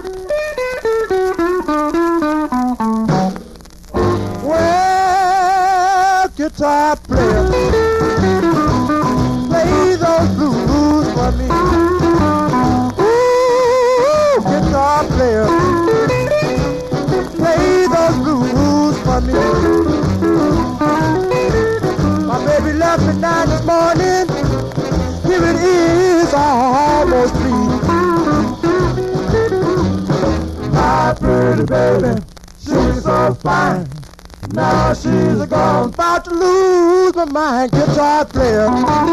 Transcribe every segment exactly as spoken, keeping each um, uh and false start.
Well, guitar player, play those blues for me. Ooh, guitar player, play those blues for me. My baby left me nine this morning. Here it is, almost three. My pretty baby, she's so fine. Now she's gone, about to lose my mind. Guitar player,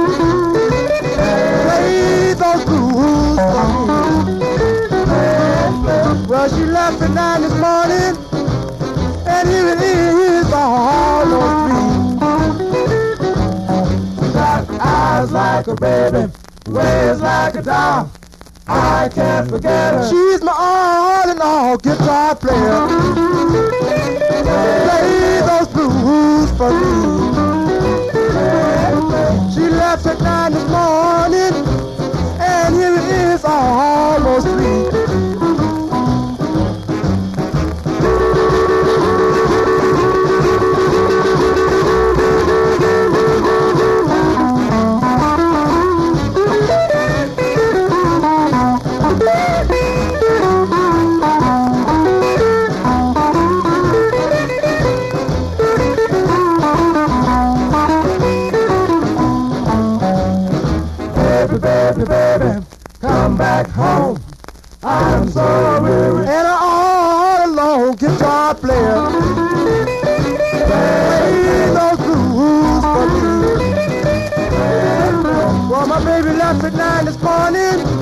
play those blues for me. Well, she left at nine this morning, and here it is, almost three. Got eyes like a baby, ways like a doll. I can't forget her. She's my all in all. Guitar player, play those blues for me. She left at nine this morning, and here it is, almost three. Baby, baby, come back home. I'm so weary and I'm all alone. Guitar player, play those blues for me. Well, my baby left at nine this morning.